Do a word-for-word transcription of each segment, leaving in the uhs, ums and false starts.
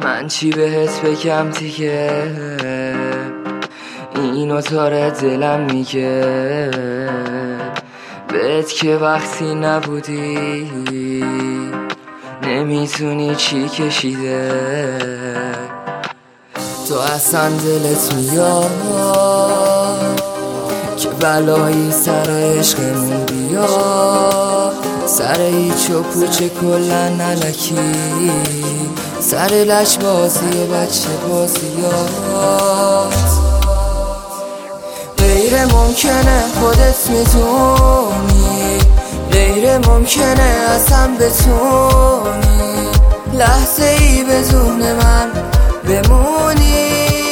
من چی بهت بگم دیگه، اینو تاره دلم میگه بهت که وقتی نبودی نمیتونی چی کشیده. تو اصلا دلت میاد که بلایی سر عشقمون بیاد، سر هیچ و پوچه کلن علکی، سر لج بازی بچه بازیات. غیر ممکنه خودت میدونی، غیر ممکنه اصلا بتونی لحظه ای بدون من بمونی.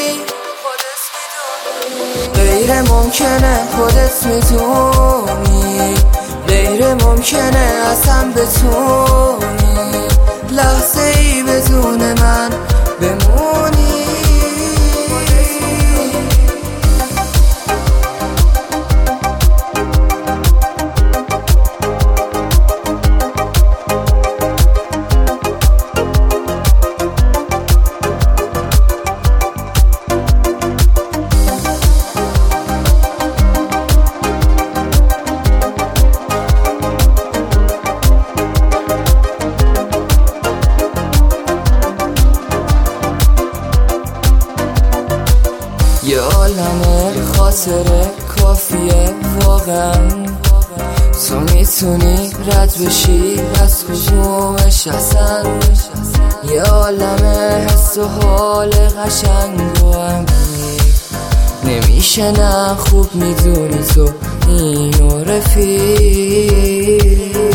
غیر ممکنه خودت میدونی، غیر ممکنه اصلا بتونی لحظه ای بدون من بمونی. یه عالمه خاطره کافیه واقعا، تو میتونی رد بشی از کدومش اصلا. یه عالمه حس و حال قشنگ و عمیق، نمیشه نه خوب میدونی تو اینو رفیق.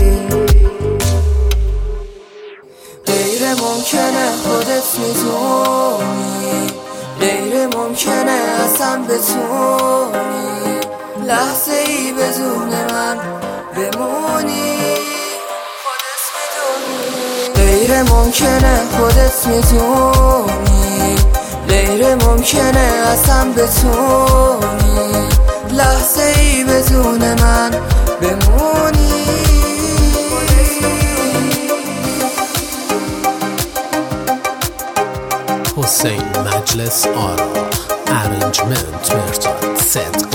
غیر ممکنه خودت میدونی، غیر ممکنه اصلا بتونی لحظه ای بدون من بمونی. غیر ممکنه خودت میدونی، غیر ممکنه اصلا بتونی لحظه ای بدون من بمونی. حسین مجلس آرا، ارنجمنت مرتاد، ست